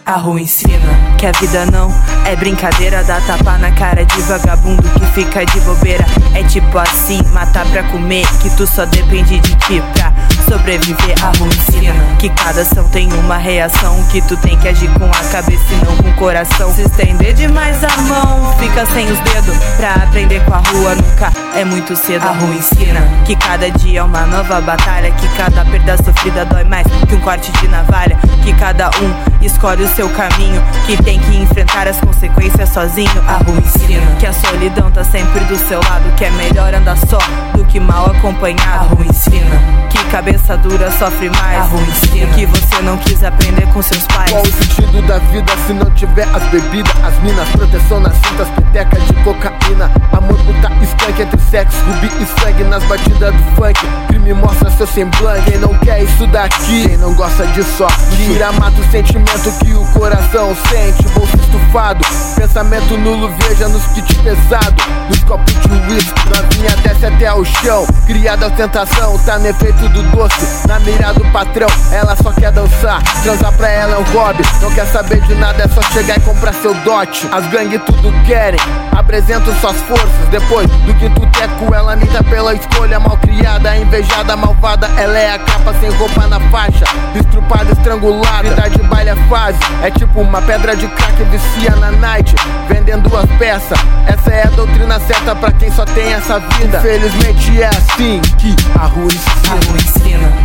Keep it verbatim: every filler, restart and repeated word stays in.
A rua ensina que a vida não é brincadeira, dá tapa na cara de vagabundo que fica de bobeira. É tipo assim, matar pra comer, que tu só depende de ti pra sobreviver. A rua ensina que cada ação tem uma reação, que tu tem que agir com a cabeça e não com o coração. Se estender demais a mão, fica sem os dedos. Pra aprender com a rua nunca é muito cedo. A rua ensina que cada dia é uma nova batalha, que cada perda sofrida dói mais que um corte de navalha, que cada um escolhe o seu caminho, que tem que enfrentar as consequências sozinho. A rua ensina que a solidão tá sempre do seu lado, que é melhor andar só do que mal acompanhado. A rua ensina que cabeça dura sofre mais. A rua ensina que você não quis aprender com seus pais. Qual o sentido da vida se não tiver as bebidas, as minas, proteção nas cintas, petecas de cocaína, amor, puta, skunk entre sexo, rubi e sangue nas batidas do funk. Crime mostra seu semblante, quem não quer isso daqui, quem não gosta de só tira, mata o sentimento que o coração sente. Bolso estufado, pensamento nulo, veja nos kits pesado, nos copos de whisky, novinha desce até o chão, criada a tentação, tá no efeito do doce, na mira do patrão, ela só quer dançar, transar pra ela é um hobby, não quer saber de nada, é só chegar e comprar seu dote. As gangues tudo querem, apresentam suas forças, depois do quinto teco ela nita pela escolha, mal criada, invejada, malvada, ela é a capa sem roupa na faixa, estrupada, estrangulada, vida de baile é fase, é tipo uma pedra de crack vicia na night, vendendo duas peças, essa é a doutrina certa pra quem só tem essa vida. Infelizmente é assim que a rua ensina. A rua ensina